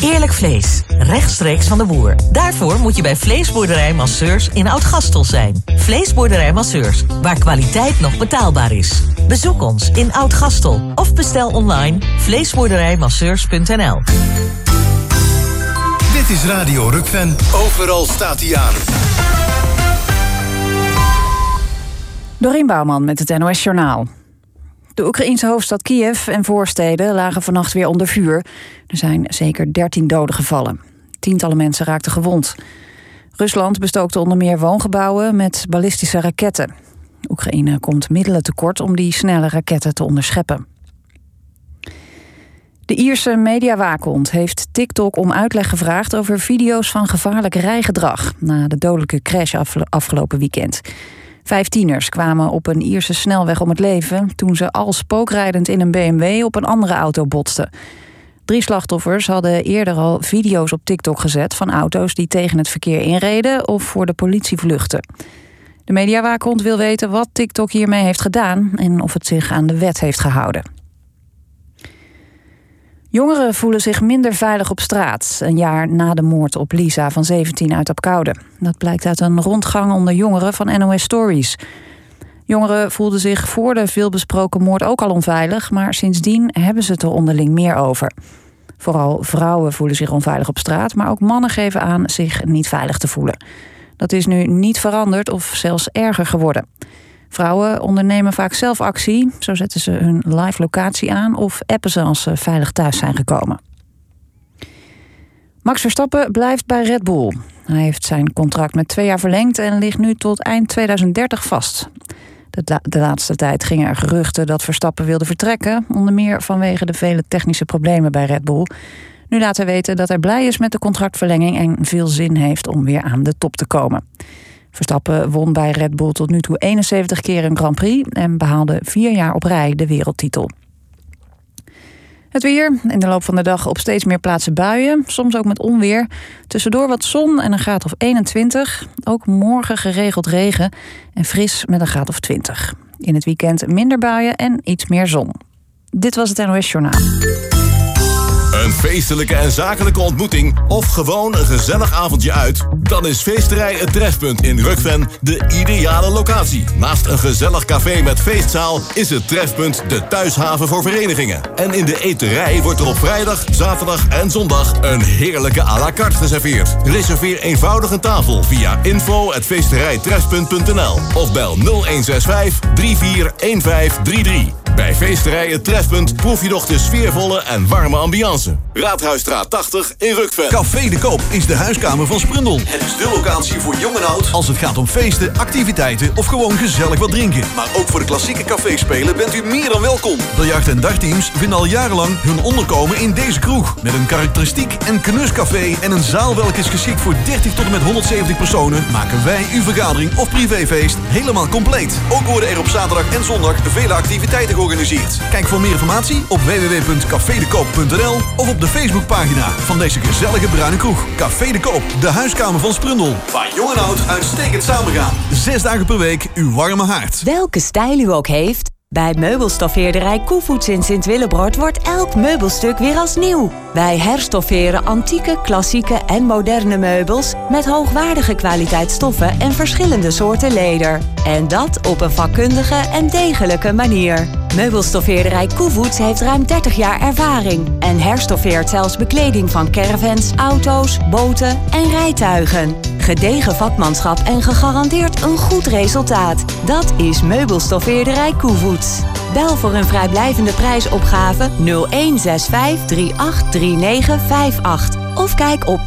Eerlijk vlees, rechtstreeks van de boer. Daarvoor moet je bij Vleesboerderij Masseurs in Oud-Gastel zijn. Vleesboerderij Masseurs, waar kwaliteit nog betaalbaar is. Bezoek ons in Oud-Gastel of bestel online vleesboerderijmasseurs.nl. Dit is Radio Rukven. Overal staat hij aan. Dorien Bouwman met het NOS Journaal. De Oekraïense hoofdstad Kiev en voorsteden lagen vannacht weer onder vuur. Er zijn zeker 13 doden gevallen. Tientallen mensen raakten gewond. Rusland bestookte onder meer woongebouwen met ballistische raketten. Oekraïne komt middelen tekort om die snelle raketten te onderscheppen. De Ierse mediawaakhond heeft TikTok om uitleg gevraagd over video's van gevaarlijk rijgedrag na de dodelijke crash afgelopen weekend. 5 tieners kwamen op een Ierse snelweg om het leven toen ze al spookrijdend in een BMW op een andere auto botsten. 3 slachtoffers hadden eerder al video's op TikTok gezet van auto's die tegen het verkeer inreden of voor de politie vluchtten. De mediawaakhond wil weten wat TikTok hiermee heeft gedaan en of het zich aan de wet heeft gehouden. Jongeren voelen zich minder veilig op straat, een jaar na de moord op Lisa van 17 uit Apkoude. Dat blijkt uit een rondgang onder jongeren van NOS Stories. Jongeren voelden zich voor de veelbesproken moord ook al onveilig, maar sindsdien hebben ze het er onderling meer over. Vooral vrouwen voelen zich onveilig op straat, maar ook mannen geven aan zich niet veilig te voelen. Dat is nu niet veranderd of zelfs erger geworden. Vrouwen ondernemen vaak zelf actie. Zo zetten ze hun live locatie aan of appen ze als ze veilig thuis zijn gekomen. Max Verstappen blijft bij Red Bull. Hij heeft zijn contract met 2 jaar verlengd en ligt nu tot eind 2030 vast. De laatste tijd gingen er geruchten dat Verstappen wilde vertrekken, onder meer vanwege de vele technische problemen bij Red Bull. Nu laat hij weten dat hij blij is met de contractverlenging en veel zin heeft om weer aan de top te komen. Verstappen won bij Red Bull tot nu toe 71 keer een Grand Prix en behaalde 4 jaar op rij de wereldtitel. Het weer, in de loop van de dag op steeds meer plaatsen buien, soms ook met onweer. Tussendoor wat zon en een graad of 21. Ook morgen geregeld regen en fris met een graad of 20. In het weekend minder buien en iets meer zon. Dit was het NOS Journaal. Een feestelijke en zakelijke ontmoeting of gewoon een gezellig avondje uit? Dan is Feesterij Het Trefpunt in Rukven de ideale locatie. Naast een gezellig café met feestzaal is het Trefpunt de thuishaven voor verenigingen. En in de eterij wordt er op vrijdag, zaterdag en zondag een heerlijke à la carte geserveerd. Reserveer eenvoudig een tafel via info@feesterijtrefpunt.nl of bel 0165 341533. Bij Feesterij Het Trefpunt proef je nog de sfeervolle en warme ambiance. Raadhuisstraat 80 in Rukven. Café de Koop is de huiskamer van Sprundel. Het is de locatie voor jong en oud als het gaat om feesten, activiteiten of gewoon gezellig wat drinken. Maar ook voor de klassieke caféspelen bent u meer dan welkom. Biljart- en dartteams vinden al jarenlang hun onderkomen in deze kroeg. Met een karakteristiek en knuscafé en een zaal welke is geschikt voor 30 tot en met 170 personen, maken wij uw vergadering of privéfeest helemaal compleet. Ook worden er op zaterdag en zondag vele activiteiten georganiseerd. Kijk voor meer informatie op www.cafedekoop.nl of op de Facebookpagina van deze gezellige bruine kroeg. Café de Koop, de huiskamer van Sprundel. Waar jong en oud uitstekend samengaan. 6 dagen per week uw warme haard. Welke stijl u ook heeft, bij meubelstoffeerderij Koevoets in Sint-Willebrord wordt elk meubelstuk weer als nieuw. Wij herstofferen antieke, klassieke en moderne meubels met hoogwaardige kwaliteitsstoffen en verschillende soorten leder. En dat op een vakkundige en degelijke manier. Meubelstoffeerderij Koevoets heeft ruim 30 jaar ervaring en herstoffeert zelfs bekleding van caravans, auto's, boten en rijtuigen. Gedegen vakmanschap en gegarandeerd een goed resultaat. Dat is Meubelstoffeerderij Koevoets. Bel voor een vrijblijvende prijsopgave 0165 383958. Of kijk op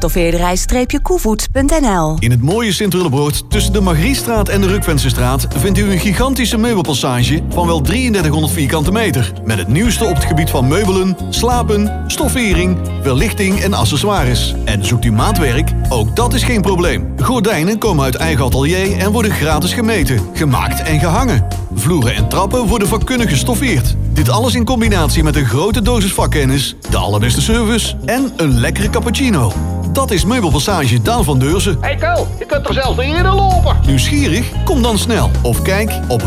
meubelstoffeerderij-koevoets.nl. In het mooie Sint-Willebrord, tussen de Margriestraat en de Rukvensestraat, vindt u een gigantische meubelpassage van wel 3300 vierkante meter. Met het nieuwste op het gebied van meubelen, slapen, stoffering, verlichting en accessoires. En zoekt u maatwerk? Ook dat is geen probleem. Gordijnen komen uit eigen atelier en worden gratis gemeten, gemaakt en gehangen. Vloeren en trappen worden vakkundig gestoffeerd. Dit alles in combinatie met een grote dosis vakkennis, de allerbeste service en een lekkere cappuccino. want dat is Meubelpassage Daan van Deurzen. Hey Kel, je kunt er zelfs niet eerder lopen. Nieuwsgierig? Kom dan snel of kijk op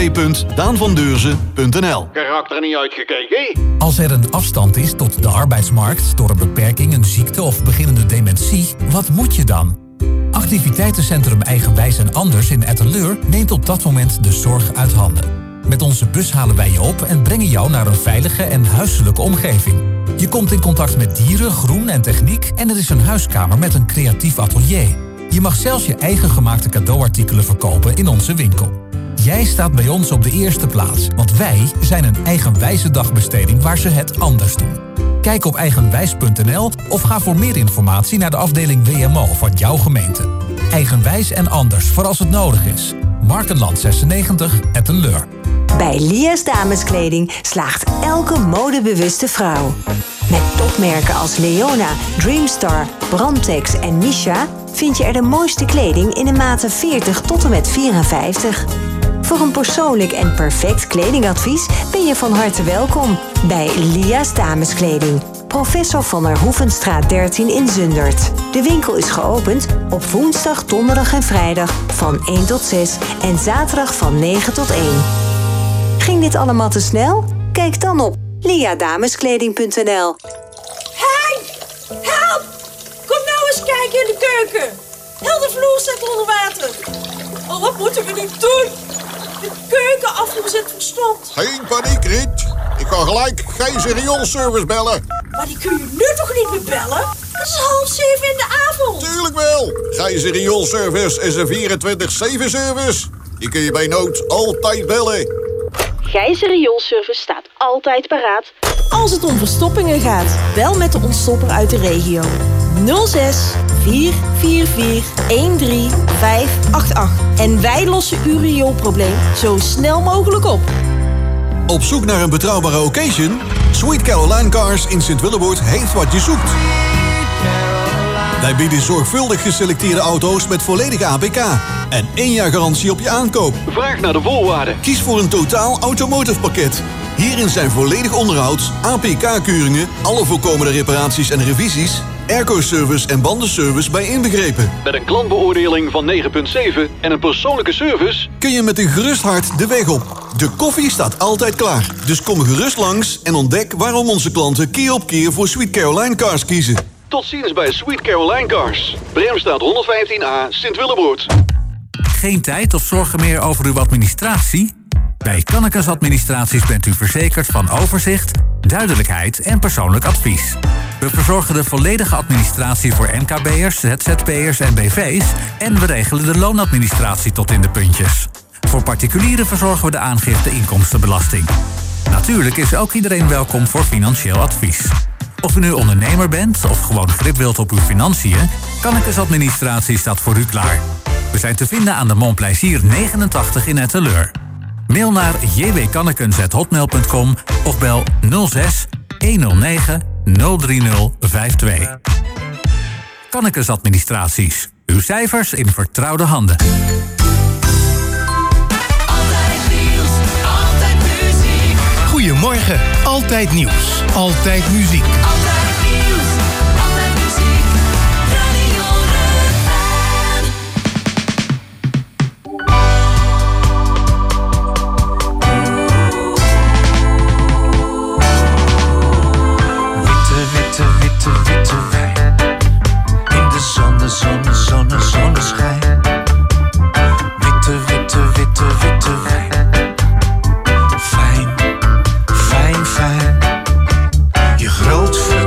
www.daanvandeurzen.nl. Karakter niet uitgekeken? Als er een afstand is tot de arbeidsmarkt door een beperking, een ziekte of beginnende dementie, wat moet je dan? Activiteitencentrum Eigenwijs en Anders in Etteleur neemt op dat moment de zorg uit handen. Met onze bus halen wij je op en brengen jou naar een veilige en huiselijke omgeving. Je komt in contact met dieren, groen en techniek en er is een huiskamer met een creatief atelier. Je mag zelfs je eigen gemaakte cadeauartikelen verkopen in onze winkel. Jij staat bij ons op de eerste plaats, want wij zijn een eigenwijze dagbesteding waar ze het anders doen. Kijk op eigenwijs.nl of ga voor meer informatie naar de afdeling WMO van jouw gemeente. Eigenwijs en Anders voor als het nodig is. Markenland 96, Etteleur. Bij Lia's Dameskleding slaagt elke modebewuste vrouw. Met topmerken als Leona, Dreamstar, Brandtex en Misha vind je er de mooiste kleding in de maten 40 tot en met 54. Voor een persoonlijk en perfect kledingadvies ben je van harte welkom bij Lia's Dameskleding. Professor van der Hoevenstraat 13 in Zundert. De winkel is geopend op woensdag, donderdag en vrijdag van 1 tot 6 en zaterdag van 9 tot 1. Ging dit allemaal te snel? Kijk dan op liadameskleding.nl. Henk! Help! Kom nou eens kijken in de keuken. Heel de vloer staat onder water. Oh, wat moeten we nu doen? De keukenafvoer zit verstomd. Geen paniek, Riet. Ik kan gelijk Gijzer rioolservice bellen. Maar die kun je nu toch niet meer bellen? Het is 6:30 in de avond. Tuurlijk wel. Gijzer rioolservice is een 24/7 service. Die kun je bij nood altijd bellen. Gijzer rioolservice staat altijd paraat als het om verstoppingen gaat. Bel met de ontstopper uit de regio. 06 444 13588. En wij lossen uw rioolprobleem zo snel mogelijk op. Op zoek naar een betrouwbare occasion? Sweet Caroline Cars in Sint-Willeboord heeft wat je zoekt. Wij bieden zorgvuldig geselecteerde auto's met volledige APK en 1 jaar garantie op je aankoop. Vraag naar de voorwaarden. Kies voor een totaal automotive pakket. Hierin zijn volledig onderhoud, APK-keuringen, alle voorkomende reparaties en revisies, airco-service en bandenservice bij inbegrepen. Met een klantbeoordeling van 9,7 en een persoonlijke service kun je met een gerust hart de weg op. De koffie staat altijd klaar. Dus kom gerust langs en ontdek waarom onze klanten keer op keer voor Sweet Caroline Cars kiezen. Tot ziens bij Sweet Caroline Cars. Bremstraat 115A, Sint-Willebroord. Geen tijd of zorgen meer over uw administratie? Bij Kannekes Administraties bent u verzekerd van overzicht, duidelijkheid en persoonlijk advies. We verzorgen de volledige administratie voor MKB'ers, ZZP'ers en BV's en we regelen de loonadministratie tot in de puntjes. Voor particulieren verzorgen we de aangifte inkomstenbelasting. Natuurlijk is ook iedereen welkom voor financieel advies. Of u nu ondernemer bent of gewoon grip wilt op uw financiën, Kannekes Administratie staat voor u klaar. We zijn te vinden aan de Montplaisir 89 in Etteleur. Mail naar jwkannekens@hotmail.com of bel 06 109 03052. Kannekes Administraties. Uw cijfers in vertrouwde handen. Altijd nieuws, altijd muziek. Goedemorgen, altijd nieuws, altijd muziek. Altijd nieuws, altijd muziek. Radio Rukven. Witte, witte, witte wijn. In de zonneschijn. Witte, witte, witte, witte wijn. Fijn, fijn, fijn. Je grootvader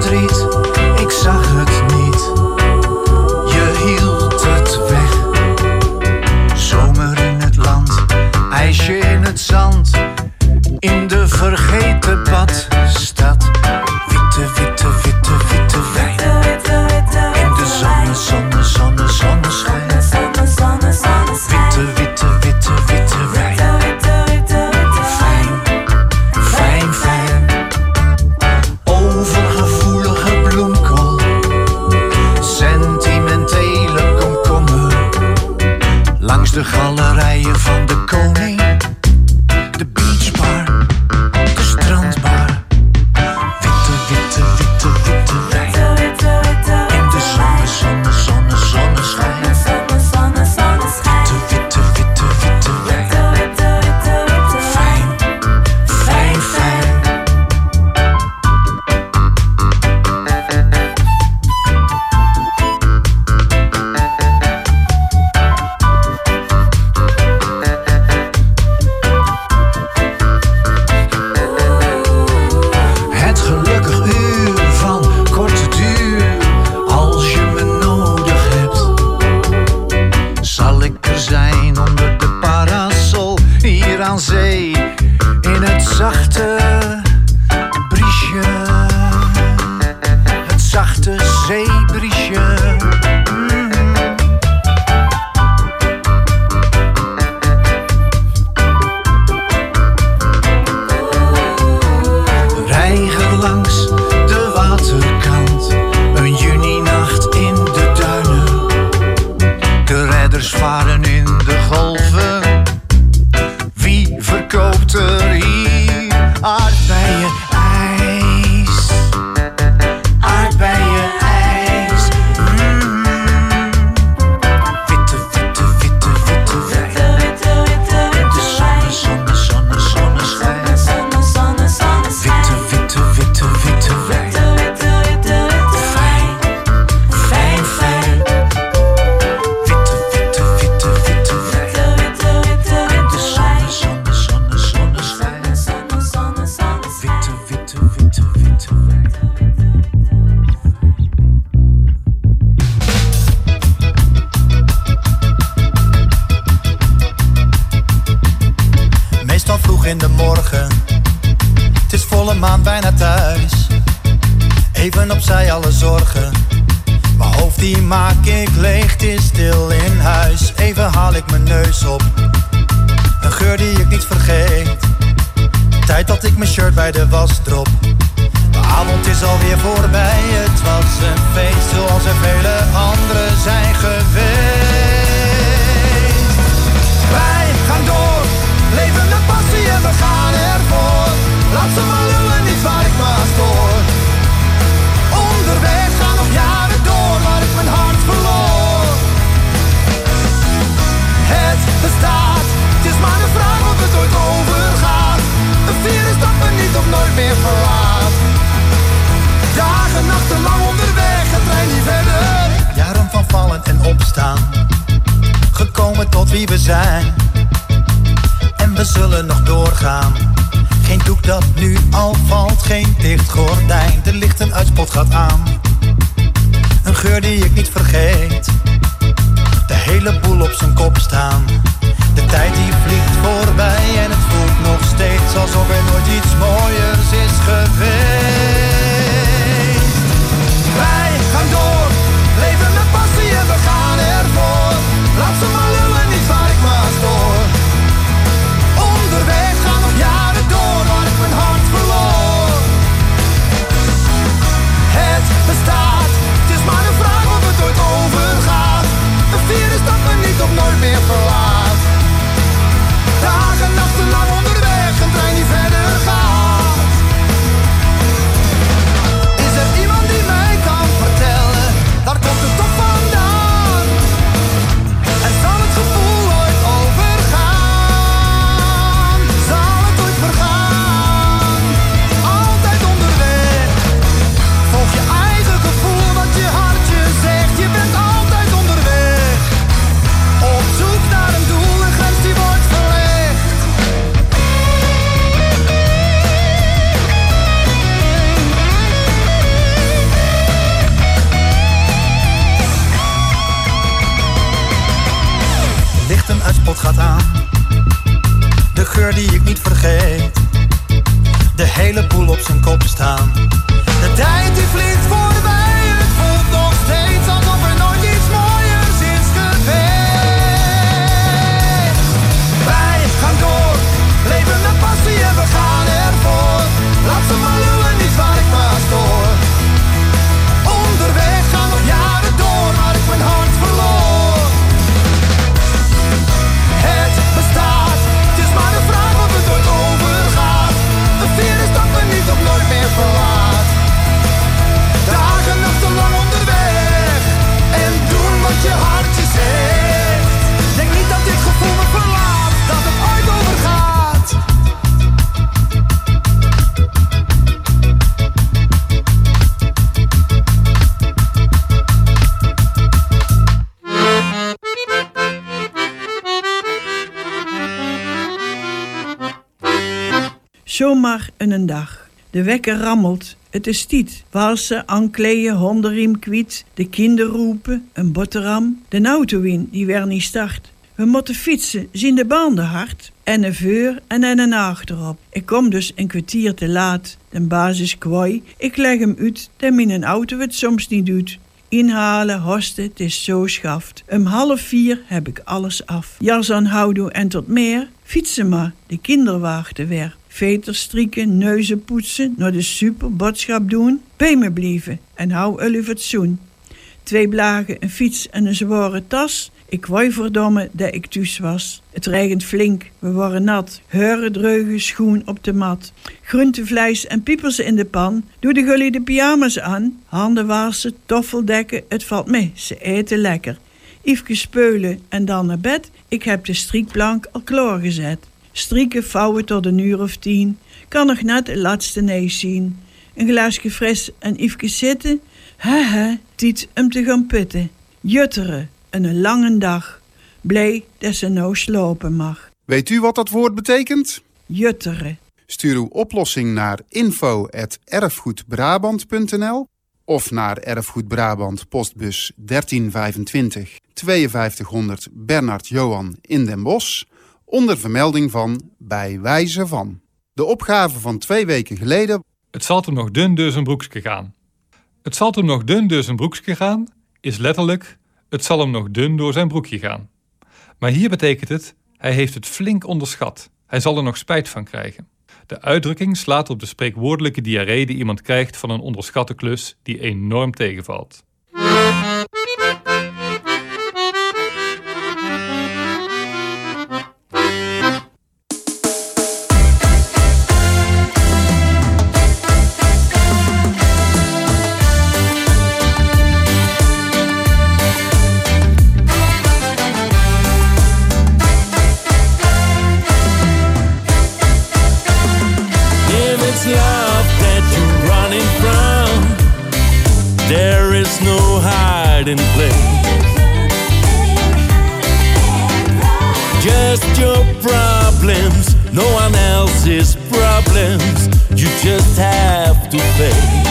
volle maan bijna thuis. Even opzij alle zorgen. Mijn hoofd die maak ik leeg, het is stil in huis. Even haal ik mijn neus op. Een geur die ik niet vergeet. Tijd dat ik mijn shirt bij de was drop. De avond is alweer voorbij. Het was een feest zoals er vele anderen zijn geweest. Wij gaan door, leven met passie en we gaan ervoor. Laat ze maar lullen, niet waar ik maar stoor. Onderweg gaan nog jaren door, waar ik mijn hart verloor. Het bestaat, het is maar een vraag of het ooit overgaat. Een virus dat me niet of nooit meer verlaat. Dagen, nachten lang onderweg, het trein niet verder. Jaren van vallen en opstaan, gekomen tot wie we zijn. En we zullen nog doorgaan. Geen doek dat nu al valt, geen dicht gordijn. De lichtenuitspot gaat aan. Een geur die ik niet vergeet. De hele boel op zijn kop staan. De tijd die vliegt voorbij en het voelt nog steeds alsof er nooit iets mooiers is geweest. Wij gaan door, leven met passie en we gaan ervoor. Laat ze maar lullen, niet waar ik maar stoor. Onderweg gaan nog jaren door, waar ik mijn hart verloor. Het bestaat, het is maar een vraag of het ooit overgaat. Een virus dat me niet of nooit meer verlaat. Dagen, nachten lang onderweg, een trein die verder gaat. Is er iemand die mij kan vertellen, daar komt het toch vandaan? En zal het gevoel ooit overgaan? Zal het ooit vergaan? Altijd onderweg. Volg je eigen gevoel, wat je hartje zegt. Je bent altijd onderweg. Op zoek naar een doel, een grens die wordt verlegd. Lichtenuitspot gaat aan. De geur die ik niet vergeet. De hele boel op zijn kop staan. De tijd die vliegt voorbij. Het voelt nog steeds alsof er nooit iets mooiers is geweest. Wij gaan door, leven met passie en we gaan ervoor. Laat ze maar lullen, niet waar ik maar stoor. Onderweg gaan nog jaren door, waar ik mijn hart verloor. Het bestaat, het is maar een vraag of het ooit overgaat. Een virus dat me niet of nooit meer verlaat. Dagen, nachten lang onderweg. En doen wat je hartje zegt. Denk niet dat dit gevoel me verlaat, dat het ooit overgaat. Zomaar een dag. De wekker rammelt, het is tiet. Walsen, ankleeën, hondenriem kwiet. De kinderen roepen, een boterham. De auto in, die weer niet start. We moeten fietsen, zien de banden hard. En een voor en een achterop. Ik kom dus een kwartier te laat. De baas is kwaai. Ik leg hem uit dat mijn auto het soms niet doet. Inhalen, hosten, het is zo schaft. Om 3:30 heb ik alles af. Jas aanhouden en tot meer. Fietsen maar, de kinderen wachten weer. Veters strieken, neuzen poetsen, naar de super boodschap doen. Bij me blijven en hou uw fatsoen. 2 blagen, een fiets en een zware tas. Ik wou verdomme dat ik thuis was. Het regent flink, we worden nat. Heuren dreugen, schoen op de mat. Groentevlees en piepers in de pan. Doe de gully de pyjama's aan. Handen wassen, toffeldekken, het valt mee, ze eten lekker. Even speulen en dan naar bed. Ik heb de striekplank al klaargezet. Strieken vouwen tot 10:00. Kan nog net het laatste neus zien. Een glaasje fris en even zitten. Tijd om te gaan putten. Jutteren, een lange dag. Blij dat ze nou slopen mag. Weet u wat dat woord betekent? Jutteren. Stuur uw oplossing naar info@erfgoedbrabant.nl of naar Erfgoed Brabant postbus 1325 5200 Bernard Johan in Den Bosch onder vermelding van bij wijze van. De opgave van 2 weken geleden. Het zalt hem nog dun door zijn broekje gaan. Het zalt hem nog dun door zijn broekje gaan is letterlijk, het zal hem nog dun door zijn broekje gaan. Maar hier betekent het, hij heeft het flink onderschat. Hij zal er nog spijt van krijgen. De uitdrukking slaat op de spreekwoordelijke diarree die iemand krijgt van een onderschatte klus die enorm tegenvalt. In place. Just your problems, no one else's problems. You just have to face.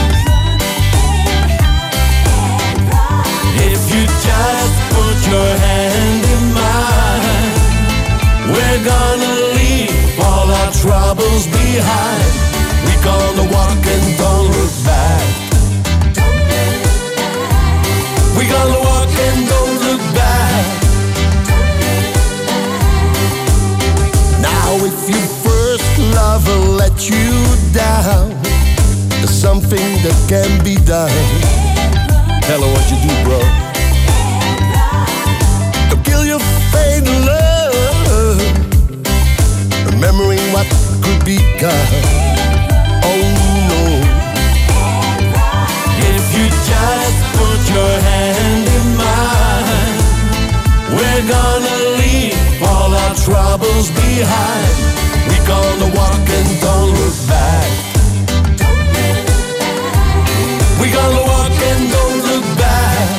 If you just put your hand in mine, we're gonna leave all our troubles behind. We're gonna walk and don't look back. We gonna walk and don't look back. Now if your first lover let you down, there's something that can be done. Tell her what you do, bro. Don't kill your faith in love, remembering what could be gone. Oh no. If you just put your hand in mine, we're gonna leave all our troubles behind. We're gonna walk and don't look back. We're gonna walk and don't look back.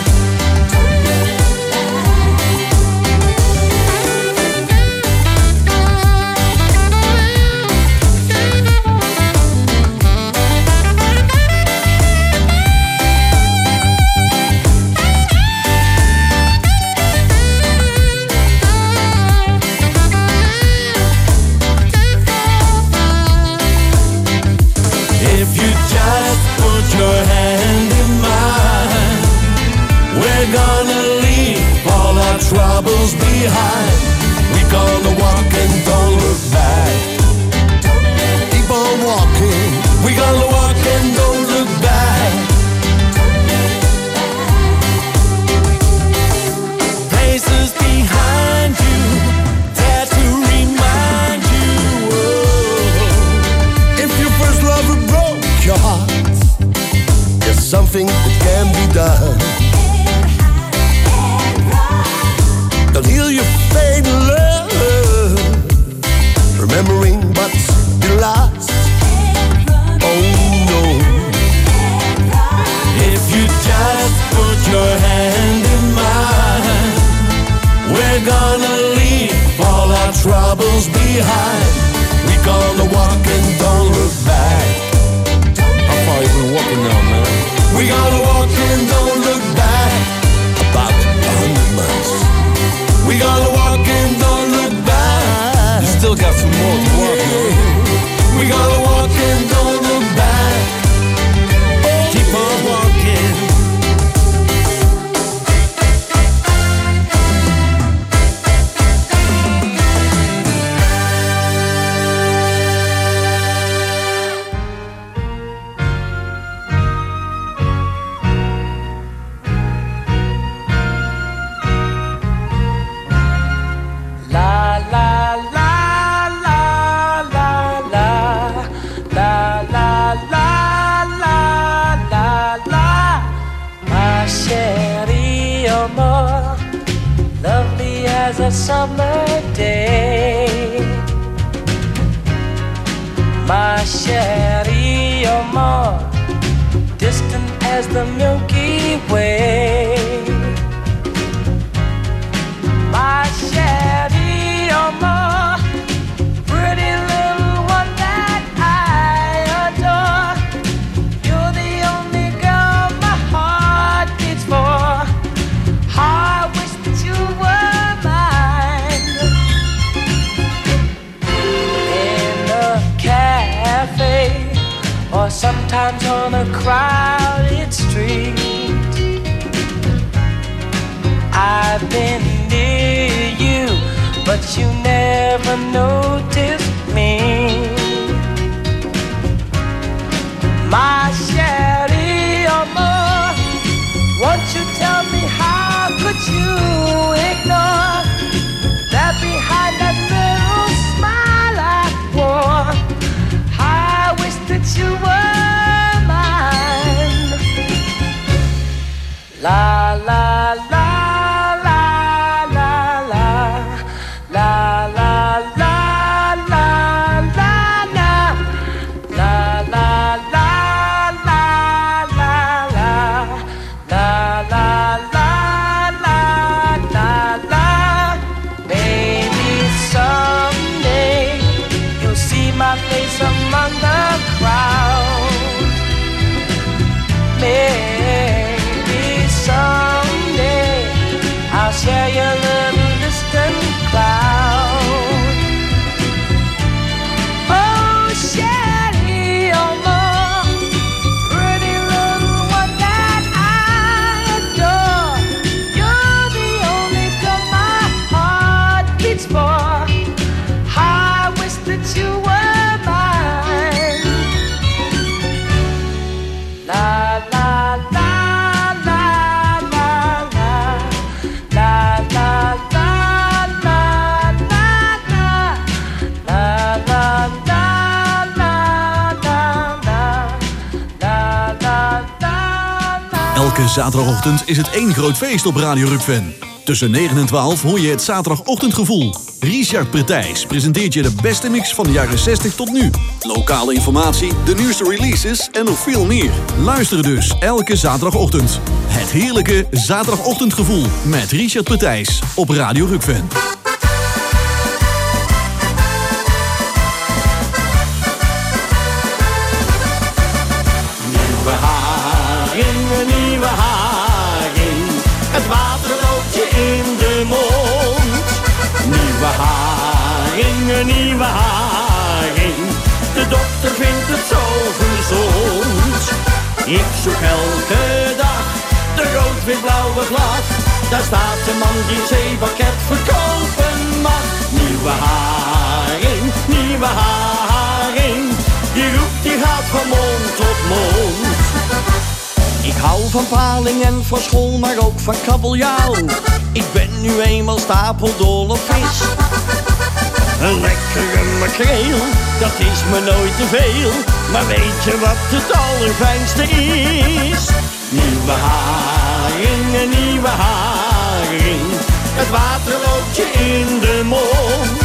Your hand in mine, we're gonna leave all our troubles behind. We're gonna walk and don't look back. Keep on walking. We're gonna walk and don't look back. Places behind you, there to remind you. Oh, if your first lover broke your heart, there's something that can be done. Don't heal your fate in love, remembering what's been lost. Oh no. If you just put your hand in mine, we're gonna leave all our troubles behind. We're gonna walk and don't look back. How far you been walking now, man? We gotta walk and don't look back. About 100 miles. We gotta walk and don't look back. You still got some more to walk, man. We gotta walk and don't look back. Keep on walking. A summer day, my chérie, you're more distant as the Milky Way. My chérie, you're more pretty little one that I adore. You're the only girl my heart beats for. I wish that you were cat on a crowded street. I've been near you, but you never noticed me. My Sherry Amor, won't you tell me how could you ignore that behind that little smile I wore? I wish that you were mine. La la la. Among the crowd, maybe someday I'll share your little distant cloud. Oh, Sherry, oh, more pretty little one that I adore. You're the only girl my heart beats for. I wish that you were. Elke zaterdagochtend is het één groot feest op Radio Rukven. Tussen 9 en 12 hoor je het zaterdagochtendgevoel. Richard Pretijs presenteert je de beste mix van de jaren 60 tot nu. Lokale informatie, de nieuwste releases en nog veel meer. Luister dus elke zaterdagochtend. Het heerlijke zaterdagochtendgevoel met Richard Pretijs op Radio Rukven. Nieuwe haring, het water loopt je in de mond. Nieuwe haring, de dokter vindt het zo gezond. Ik zoek elke dag de rood-wit-blauwe vlag. Daar staat de man die een zeepakket verkopen mag. Nieuwe haring, die roept die gaat van mond tot mond. Ik hou van paling en van school, maar ook van kabeljauw. Ik ben nu eenmaal stapeldol op vis. Een lekkere makreel, dat is me nooit te veel. Maar weet je wat het allerfijnste is? Nieuwe haring, het water loopt je in de mond.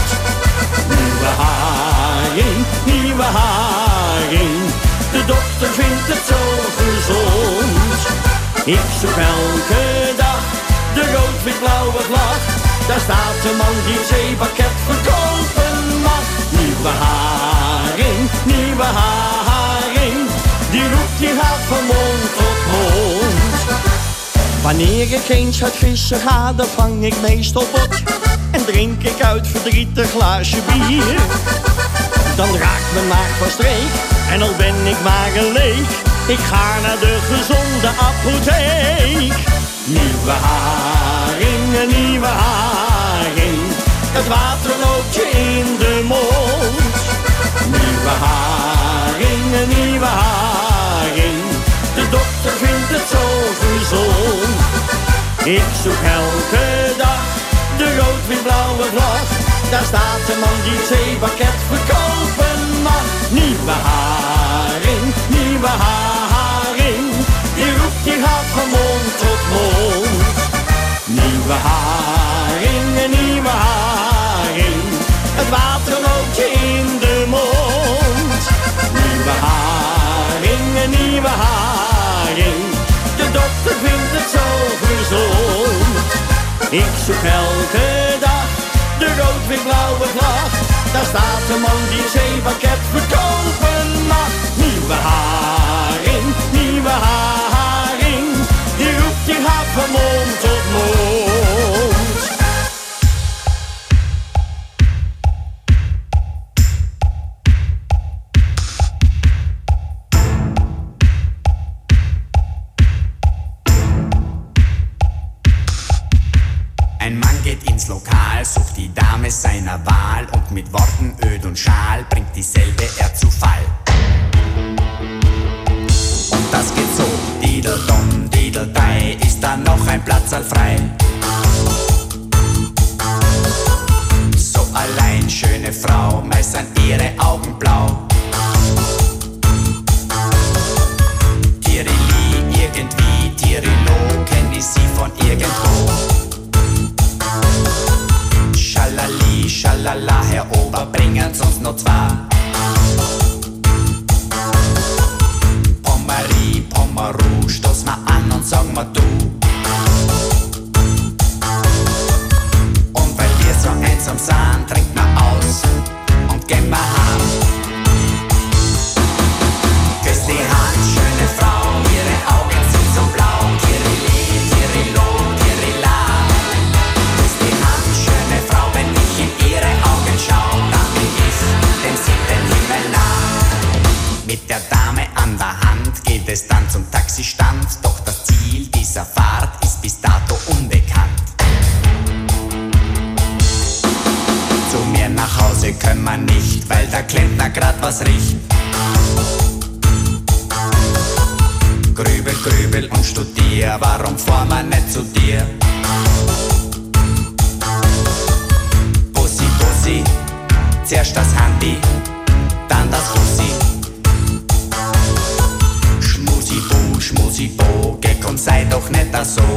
Nieuwe haring, de dokter vindt het zo gezond. Ik zoek elke dag de rood-wit-blauwe vlag. Daar staat de man die een zeepakket verkopen mag. Nieuwe haring, die roept die gaat van mond tot mond. Wanneer ik eens uit vissen ga, dan vang ik meestal bot. En drink ik uit verdriet een glaasje bier. Dan raakt mijn maag van streek, en al ben ik maar een leek, ik ga naar de gezonde apotheek. Nieuwe haring, het water loopt je in de mond. Nieuwe haring, de dokter vindt het zo gezond. Ik zoek elke dag de rood-wit-blauwe vlag. Daar staat de man die het zeepakket verkopen mag. Nieuwe haring, die roept die gaat van mond tot mond. Nieuwe haring, het water loopt je in de mond. Nieuwe haring, de dokter vindt het zo gezond. Ik zoek elke dag de rood-wit-blauwe vlag. Daar staat de man die een zeepakket verkopen mag. Nieuwe haring, die roept die gaat van mond tot mond. die Dame seiner Wahl und mit Worten öd und schal bringt dieselbe er zu Fall. Und das geht so, Dideldom, Dideldei, ist da noch ein Platzal frei? So allein, schöne Frau, meist sind ihre Augen blau. Tirili, irgendwie, Tirilo, kenn ich sie von irgendwo. Schalali, schalala, Herr Ober, bringen's uns noch zwei. Pommerie, Pommeru, stoß mal an und sag mal du. Und weil wir so einsam sind, trinkt man aus und gehen wir heim. Küss die Hand, schöne Frau, ihre Augen sind so blau. Tirili, Tirilo, Tirila. Küss die Hand, schöne Frau, wenn ich in ihre Augen schau, dann bin ich dem siebten Himmel nah. Mit der Dame an der Hand geht es dann zum Taxistand, doch das Ziel dieser Fahrt ist bis dato unbekannt. Zu mir nach Hause können wir nicht, weil der Klempner grad was riecht. Grübel, grübel und studier, warum fahren wir nicht zu dir? Bussi, Bussi, zuerst das Handy, dann das Fussi. Schmusi, Bo, geh komm, sei doch nicht da so.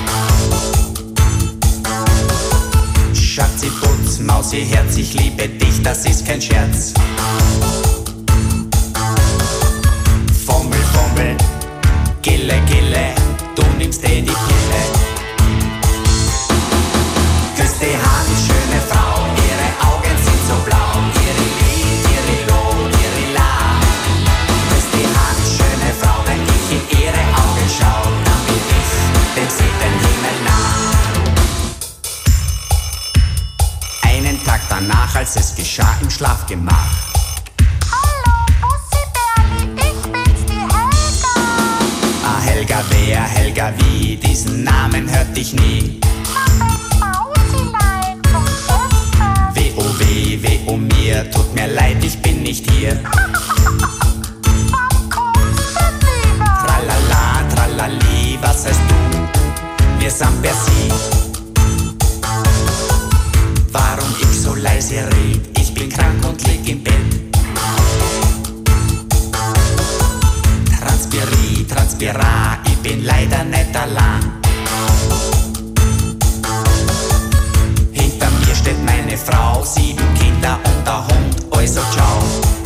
Schatzi, Putz, Mausi, Herz, ich liebe dich, das ist kein Scherz. Fummel, Fummel, Gille, Gille, du nimmst die Pille. Küss die Hand, schöne Frau, ihre Augen sind so blau. Tirili, Tirilo, Tirila. Küss die Hand, schöne Frau, wenn ich in ihre Augen schau, dann bin ich dem siebten Himmel nah. Einen Tag danach, als es geschah im Schlafgemach. Helga wer, Helga wie, diesen Namen hört ich nie. Weh, oh weh, weh, oh mir, tut mir leid, ich bin nicht hier. Tralala, tralali, was heißt du? Wir sind per Sie. Warum ich so leise red? Ich bin krank und lieg im Bett. Transpira, ich bin leider nicht allein. Hinter mir steht meine Frau, 7 Kinder und der Hund, also ciao.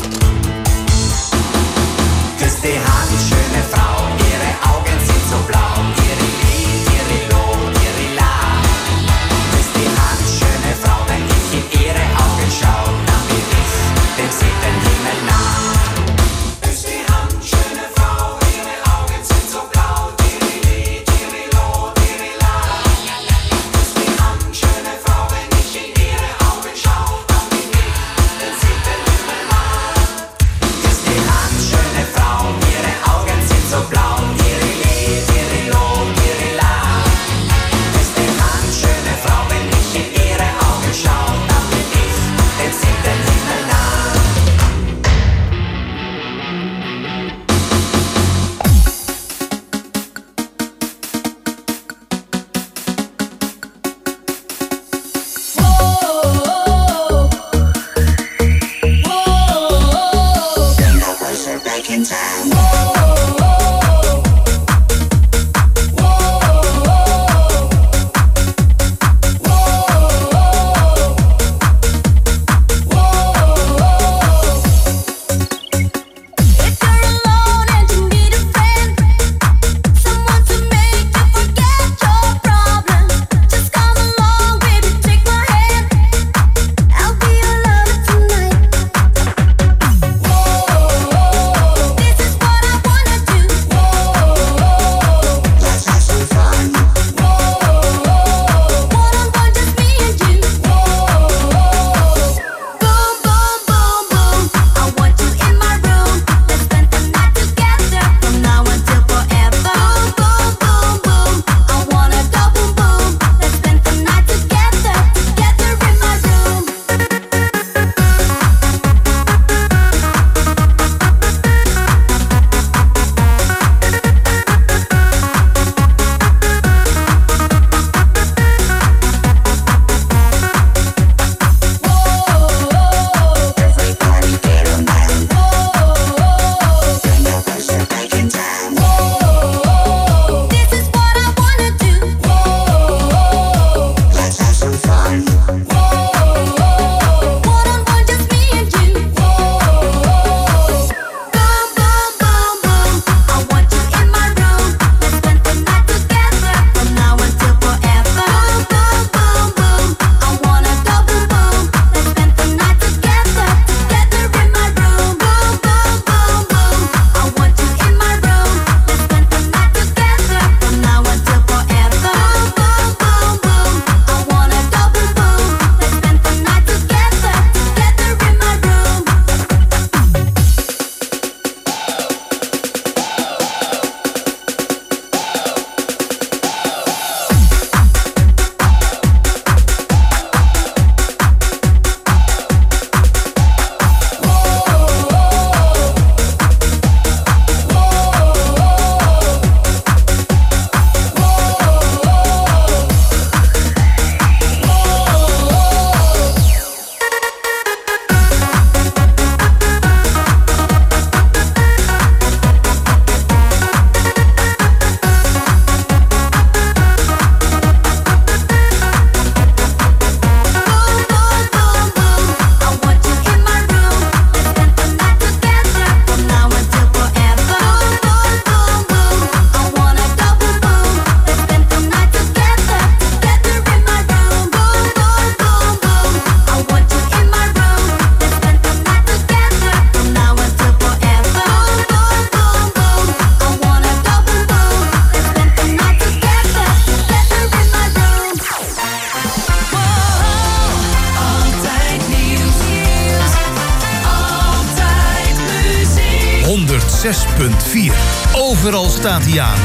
Küss die Hand, schöne Frau, ihre Augen sind so blau. Tirili, Tirilo, Tirila. Küss die Hand, schöne Frau, wenn ich in ihre Augen schau, dann bin ich dem siebten Himmel nah. Küss die Hand, schöne Frau, ihre Augen sind so blau. Tirili, Tirilo. 106.4. Overal staat hij aan.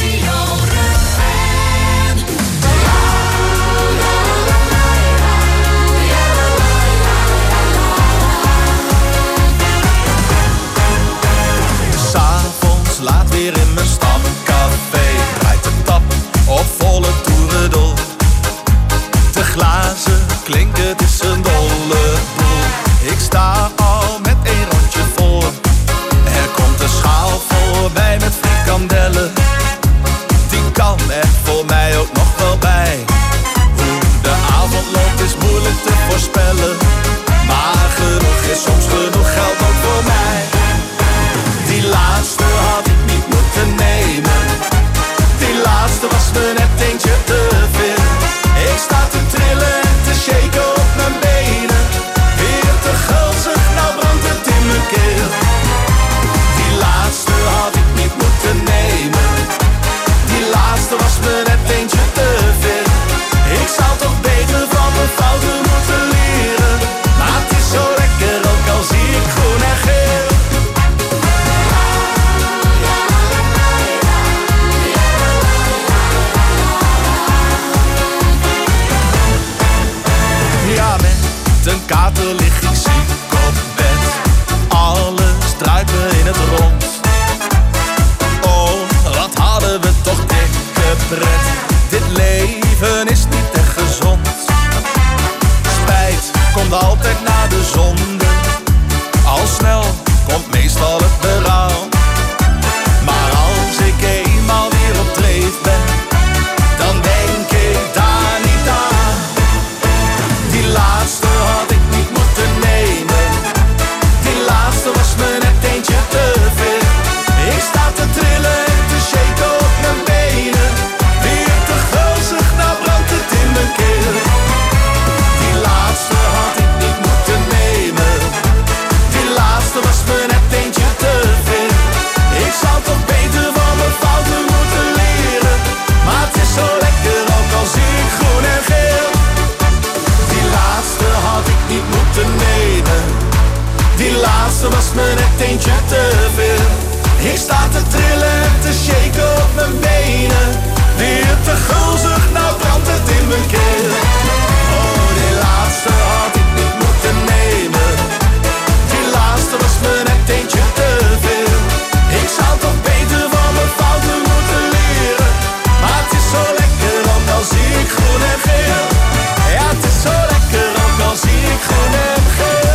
S'avonds laat weer in mijn stamcafé. Draait de tap op volle toeren door. De glazen klinken, het is een dolle boel. Ik sta al met een rondje voor. Er komt een schaal voorbij met frikandellen. Die kan er voor mij ook nog wel bij. Hoe de avond loopt is moeilijk te voorspellen. Maar genoeg is soms genoeg geld ook voor mij. Die laatste had ik niet moeten nemen. Die laatste was me net eentje te veel. Ik sta te trillen en te shaken op mijn benen. Weer te gulzig, nou brandt het in mijn keel. Die laatste had ik niet moeten nemen. Die laatste was me net eentje te veel. Ik zou toch beter van mijn fouten moeten leren. Maar het is zo lekker, ook al zie ik groen en geel. Ja, met een kater lig ik ziek op bed. Alles draait me in het rond. Oh, wat hadden we toch dikke pret. Dit leven is niet echt gezond. Spijt komt altijd na de zonde. Al snel komt meestal het berouw. Maar als ik eenmaal weer op dreef ben, dan denk ik daar niet aan. Die laatste had ik niet moeten nemen. Die laatste was me net eentje te veel. Ik sta te trillen en te shaken op mijn benen. Weer te gulzig, nou brandt het in mijn keel. Die laatste had ik niet moeten nemen. Die laatste was me net eentje te veel. Ik zou toch beter van mijn fouten moeten leren. Maar het is zo lekker, ook al zie ik groen en geel. Die laatste had ik niet moeten nemen. Die laatste was me net eentje te veel. Ik sta te trillen en te shaken op mijn benen. Weer te gulzig, nou brandt het in mijn keel. Oh, die laatste had ik niet moeten nemen. Die laatste was me net eentje te veel. Ik zou toch beter van mijn fouten moeten leren. Maar het is zo lekker, ook al zie ik groen en geel. Ja, het is zo lekker, ook al zie ik groen en geel.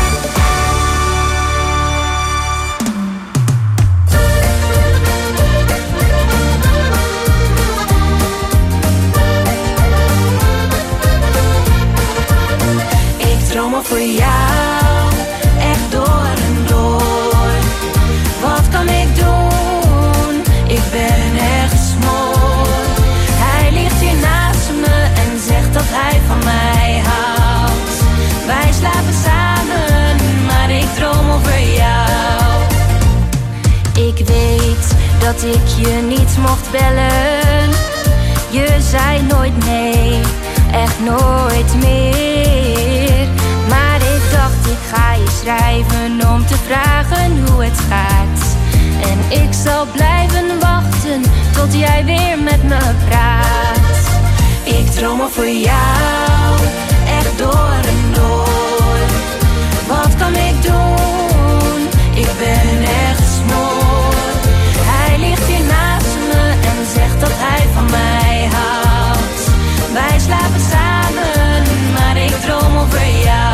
Ik droom al voor jou, echt door en door. Wat kan ik doen? Ik ben echt smoor. Hij ligt hier naast me en zegt dat hij van mij houdt. Wij slapen samen, maar ik droom over jou. Ik weet dat ik je niet mocht bellen. Je zei nooit nee, echt nooit meer. Maar ik dacht ik ga je schrijven om te vragen hoe het gaat. En ik zal blijven wachten tot jij weer met me praat. Ik droom al voor jou, echt door en door. Wat kan ik doen? Ik ben echt smoor. Hij ligt hier naast me en zegt dat hij van mij houdt. Wij slapen samen, maar ik droom over jou.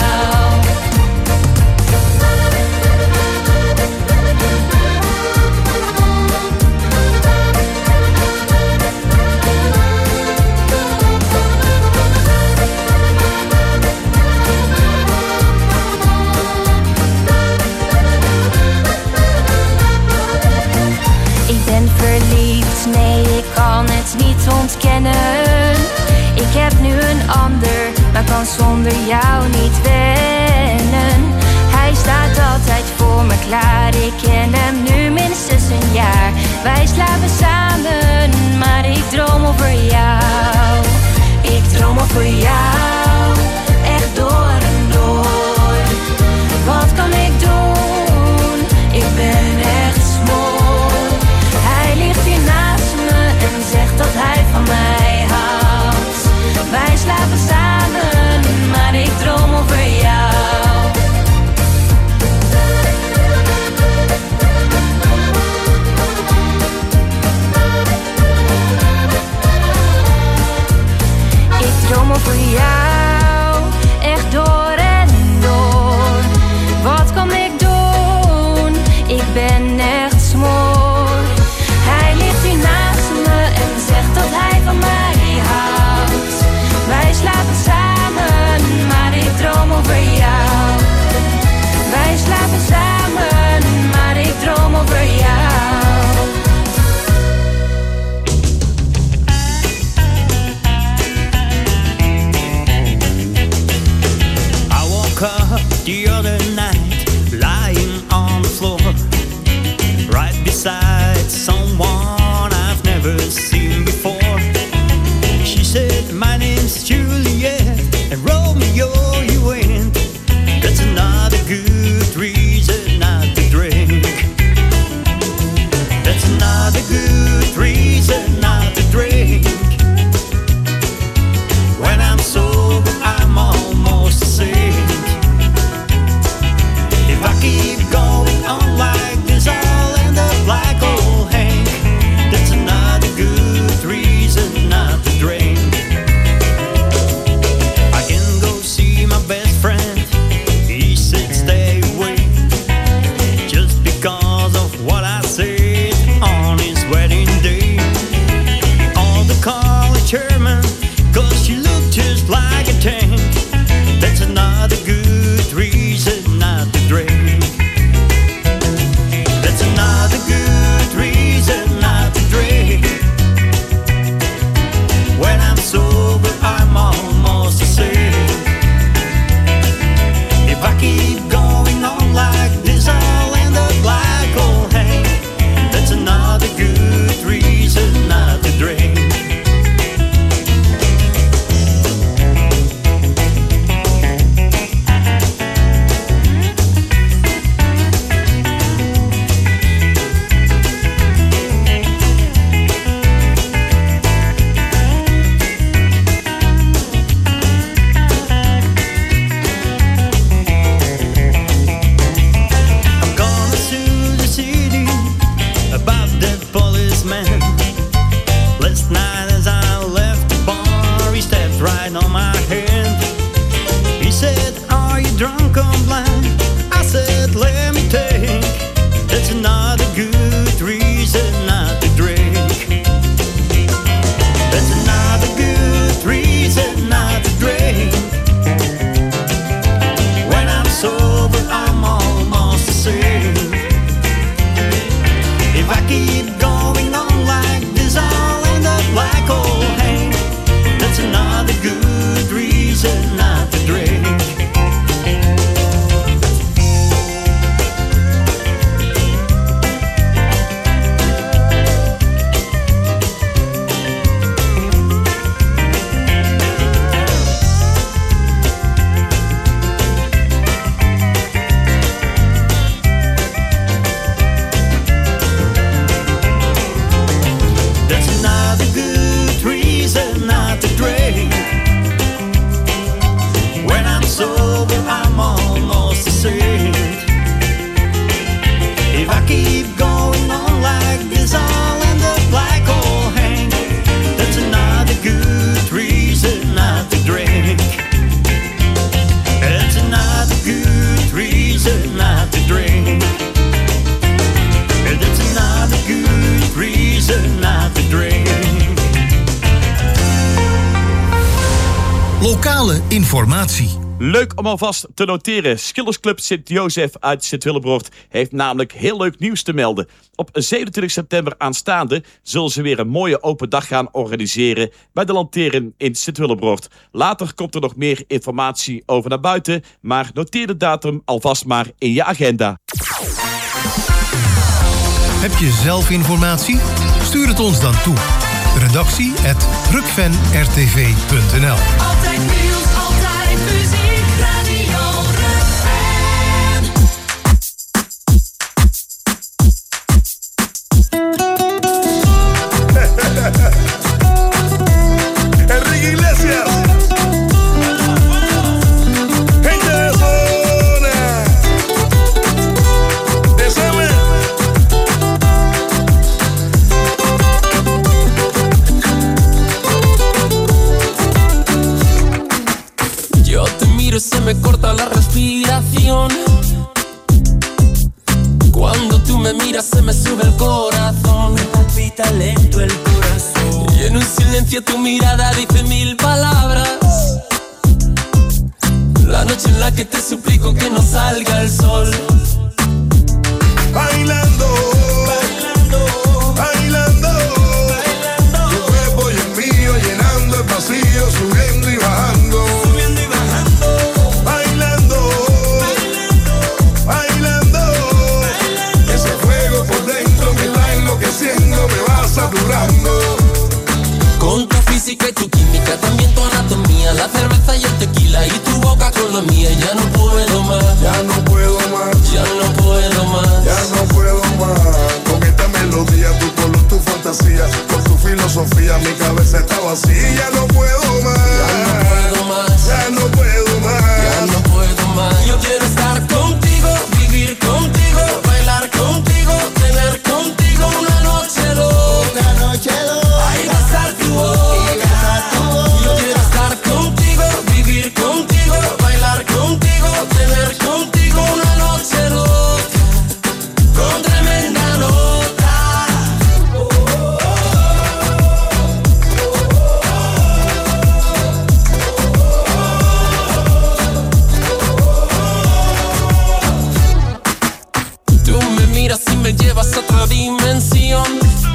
Ik ben verliefd, nee ik kan het niet ontkennen. Ik heb nu een ander, maar kan zonder jou niet wennen. Hij staat altijd voor me klaar, ik ken hem nu minstens een jaar. Wij slapen samen, maar ik droom over jou. Ik droom over jou, echt door en door. Wat kan ik doen? Ik ben echt smoor. Lokale informatie. Leuk om alvast te noteren. Schillersclub Sint-Jozef uit Sint-Willebroort heeft namelijk heel leuk nieuws te melden. Op 27 september aanstaande zullen ze weer een mooie open dag gaan organiseren bij de Lantaarn in Sint-Willebroort. Later komt er nog meer informatie over naar buiten, maar noteer de datum alvast maar in je agenda. Heb je zelf informatie? Stuur het ons dan toe. redactie@rukvenrtv.nl. Altijd nieuws, altijd muziek, Radio Rukven. Enrique Iglesias. Gente de zona. De Samuel. Yo te miro y se me corta la respiración. Cuando tú me miras se me sube el corazón. Me palpita lento el corazón. Y en un silencio tu mirada dice 1000 palabras. La noche en la que te suplico que no salga el sol. Bailando, bailando, bailando, bailando. Tu cuerpo y el mío llenando el vacío, subiendo y bajando, subiendo y bajando. Bailando, bailando, bailando, bailando. Ese fuego por dentro me está enloqueciendo, me va saturando. Con tu física y tu química, también tu anatomía, la cerveza y el tequila y tu boca con la mía. Ya no puedo más, Ya no puedo más, ya no puedo más. ya no puedo más. Con esta melodía, tu color, tu fantasía, con tu filosofía, mi cabeza está vacía. Ya no puedo más, Ya no puedo más, ya no puedo más. ya no puedo más. Yo quiero estar contigo, vivir contigo, bailar contigo, tener contigo una noche loca. Ay, besar tu boca. Yo quiero estar contigo, vivir contigo, bailar contigo, tener contigo una noche loca. Con tremenda nota. Tú me miras y me llevas a otra dimensión.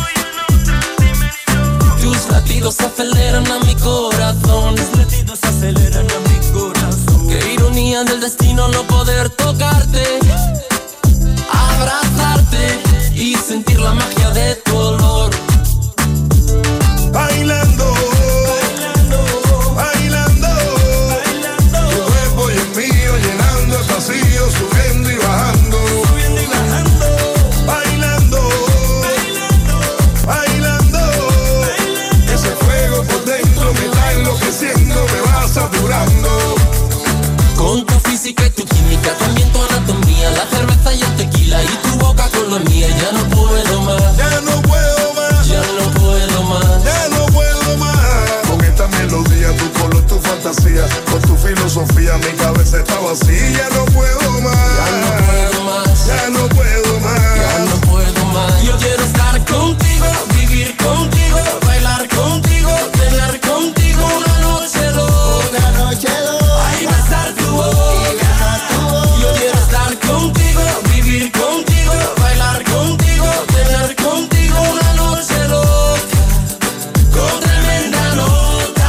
Tus latidos aceleran a mi corazón. Tus latidos aceleran a mi corazón. Qué ironía del destino no poder tocarte, abrazarte y sentir la magia de tu olor. Bailando, bailando, bailando, bailando. Tu cuerpo y el mío llenando el vacío, subiendo y bajando, subiendo y bajando. Bailando, bailando, bailando, bailando. Ese fuego por dentro me está enloqueciendo, me va saturando. Con tu física y tu química, también tu anatomía, la cerveza y el tequila y tu boca con la mía. Ya no puedo más, Ya no puedo más, ya no puedo más. ya no puedo más. Con esta melodía, tu color, tu fantasía, con tu filosofía, mi cabeza está vacía. Ya no puedo más, Ya no puedo más, ya no puedo más. ya no puedo más. Yo quiero estar contigo, vivir contigo, bailar contigo, tener contigo una noche loca. Ay, besar tu boca. Yo quiero estar contigo, vivir contigo, bailar contigo, tener contigo una noche loca. Con tremenda nota.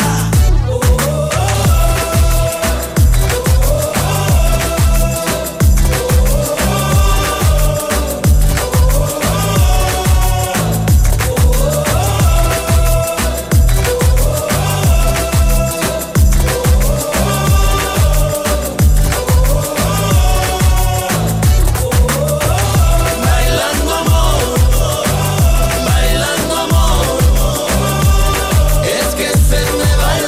Bailando amor, bailando amor, es que se me va el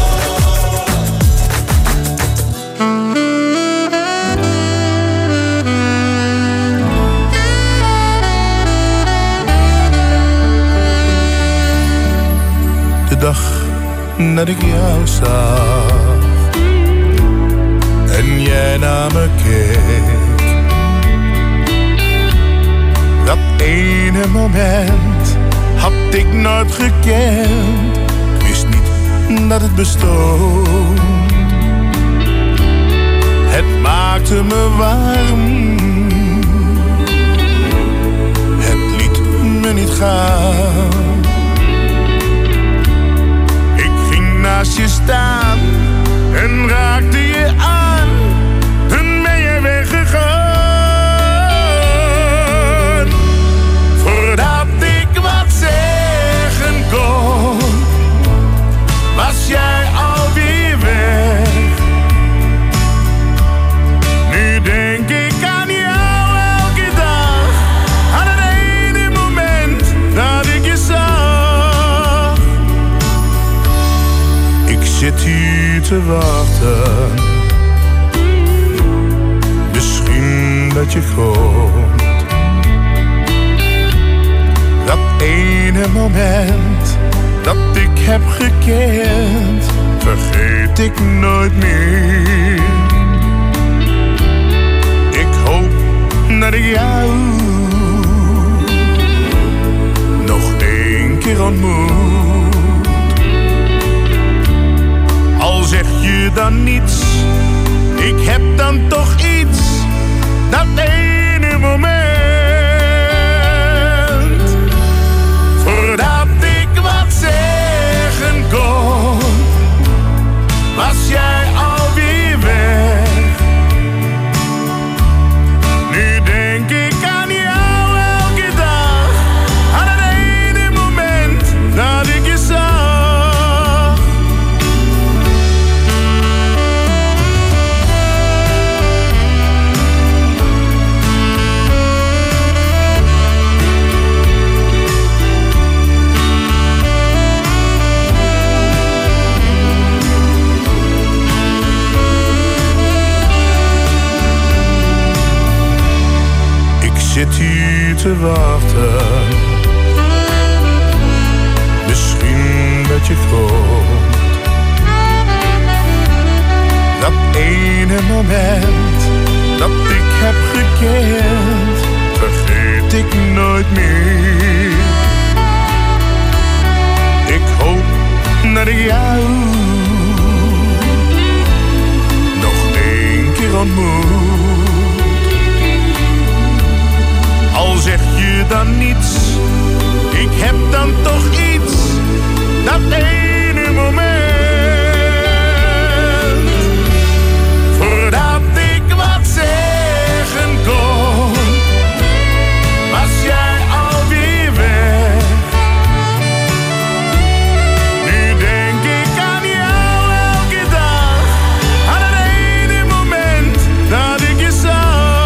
De dag dat ik jou zag en jij naar me keek, dat ene moment had ik nooit gekend. Ik wist niet dat het bestond. Het maakte me warm. Het liet me niet gaan. Ik ging naast je staan en raakte je aan. Toen ben je weggegaan. Voordat ik wat zeggen kon, was jij alweer weg. Nu denk ik aan jou elke dag, aan het ene moment dat ik je zag. Ik zit hier te wachten, misschien dat je komt. Dat ene moment dat ik heb gekend, vergeet ik nooit meer. Ik hoop dat ik jou nog één keer ontmoet. Al zeg je dan niets, ik heb dan toch iets. Dat ene moment, voordat ik wat zeggen kon, was jij alweer weg. Nu denk ik aan jou elke dag, aan het ene moment dat ik je zag. Ik zit hier te wachten, misschien dat je komt. Dat ene moment dat ik heb gekend, vergeet ik nooit meer. Ik hoop dat ik jou nog één keer ontmoet. Al zeg je dan niets, ik heb dan toch iets. Dat ene moment, voordat ik wat zeggen kon, was jij alweer weg. Nu denk ik aan jou elke dag, aan het ene moment dat ik je zag.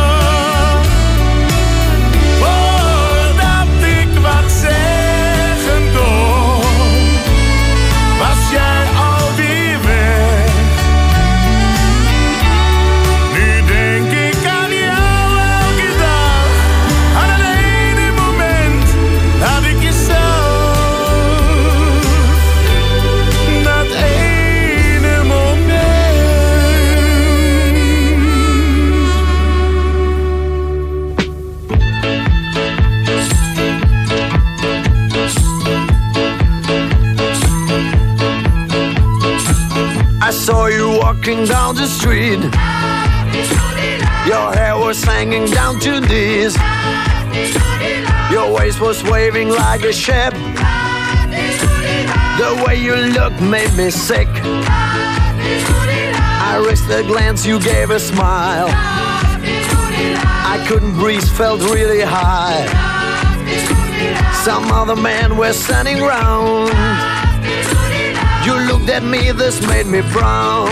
I saw you walking down the street. Your hair was hanging down to knees. Your waist was waving like a ship. The way you looked made me sick. I risked a glance, you gave a smile. I couldn't breathe, felt really high. Some other men were standing round. You looked at me, this made me frown.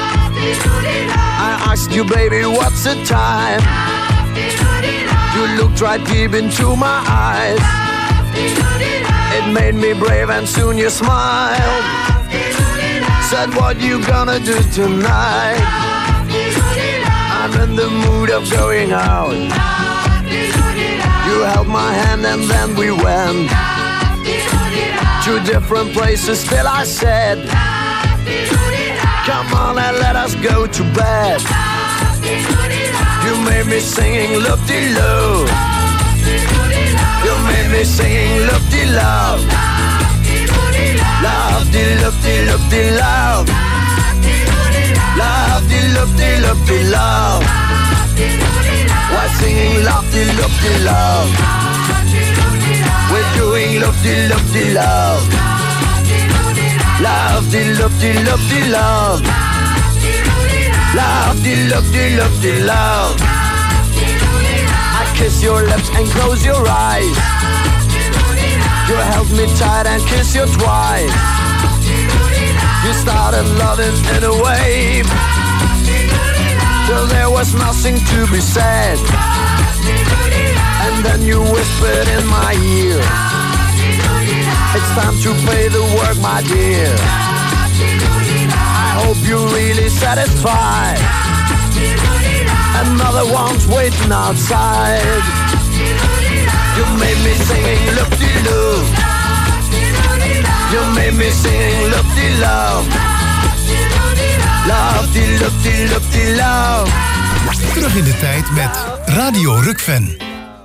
I asked you, baby, what's the time? You looked right deep into my eyes. It made me brave and soon you smiled. Said, what you gonna do tonight? I'm in the mood of going out. You held my hand and then we went to different places, till I said, come on and let us go to bed. You made me singing loop-de-loo. You made me singing loop-de-love. Love-de-love. love. Love. While singing love. We're doing love. Love. Love. I kiss your lips and close your eyes. You held me tight and kissed you twice. You started loving in a wave till there was nothing to be said. And then you whispered in my ear, it's time to pay the work, my dear. I hope you're really satisfied. Another one's waiting outside. You made me singing loop-de-loo. You made me singing loop-de-love. Love-de-loop-de-loop-de-love. Terug in de tijd met Radio Rukven.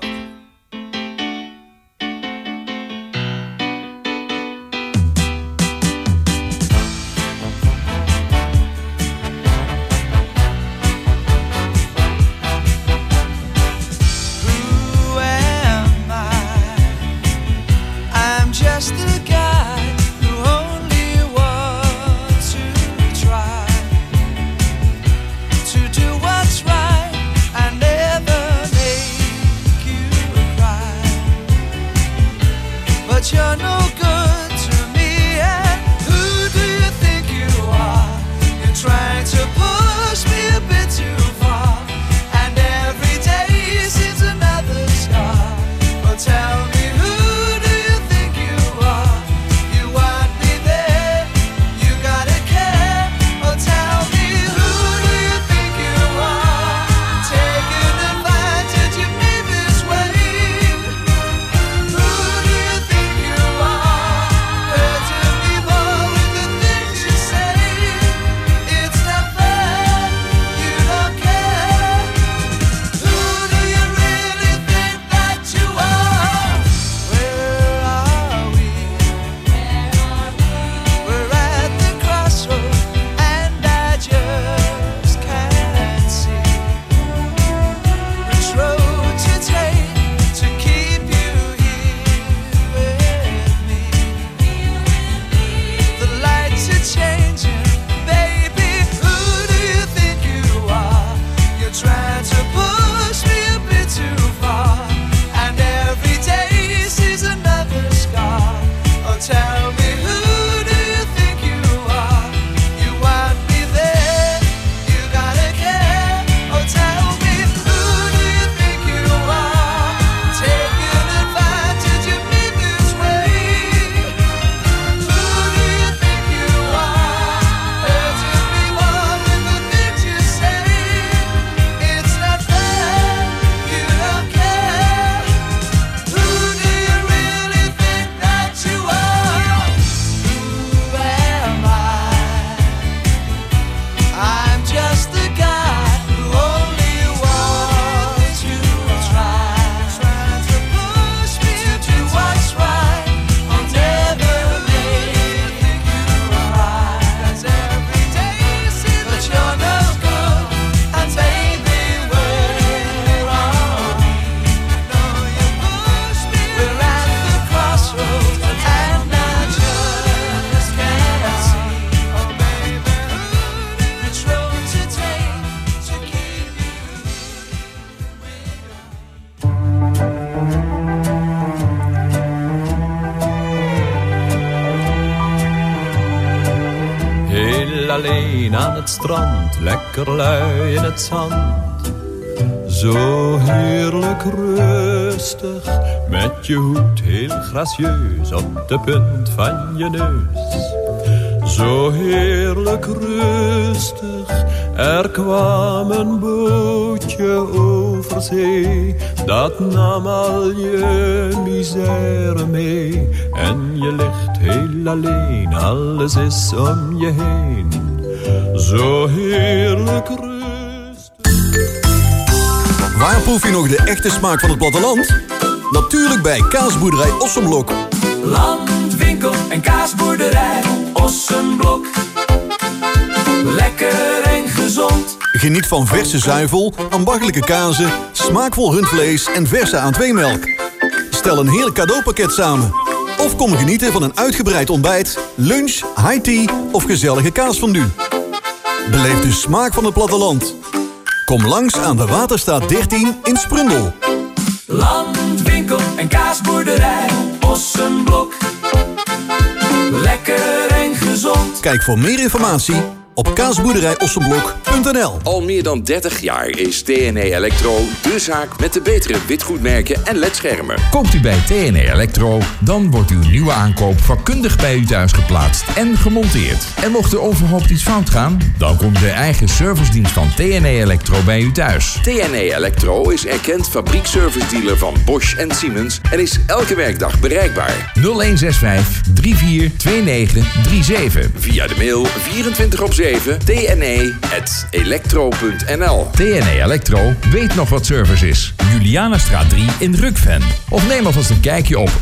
Alleen aan het strand, lekker lui in het zand. Zo heerlijk rustig, met je hoed heel gracieus op de punt van je neus. Zo heerlijk rustig, er kwam een bootje over zee. Dat nam al je misère mee. En je ligt heel alleen, alles is om je heen. Zo heerlijk rustig. Waar proef je nog de echte smaak van het platteland? Natuurlijk bij Kaasboerderij Ossenblok. Land, winkel en kaasboerderij Ossenblok. Ossenblok. Lekker en gezond. Geniet van verse zuivel, ambachtelijke kazen, smaakvol rundvlees en verse A2-melk. Stel een heerlijk cadeaupakket samen. Of kom genieten van een uitgebreid ontbijt, lunch, high tea of gezellige kaasfondue. Beleef de smaak van het platteland. Kom langs aan de Waterstaat 13 in Sprundel. Landwinkel en kaasboerderij. Ossenblok. Lekker en gezond. Kijk voor meer informatie op kaasboerderijossenblok.nl. Al meer dan 30 jaar is TNE Electro de zaak met de betere witgoedmerken en ledschermen. Koopt u bij TNE Electro, dan wordt uw nieuwe aankoop vakkundig bij u thuis geplaatst en gemonteerd. En mocht er overhoop iets fout gaan, dan komt de eigen servicedienst van TNE Electro bij u thuis. TNE Electro is erkend fabriekservice-dealer van Bosch en Siemens en is elke werkdag bereikbaar. 0165 342937. Via de mail 24/7 tne@electro.nl. TNE Electro weet nog wat service is. Julianastraat 3 in Rukven. Of neem alvast een kijkje op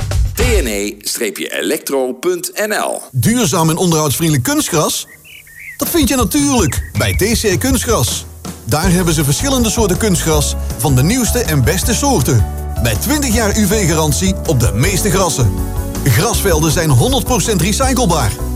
tne-electro.nl. Duurzaam en onderhoudsvriendelijk kunstgras? Dat vind je natuurlijk bij TC Kunstgras. Daar hebben ze verschillende soorten kunstgras van de nieuwste en beste soorten. Met 20 jaar UV-garantie op de meeste grassen. Grasvelden zijn 100% recyclebaar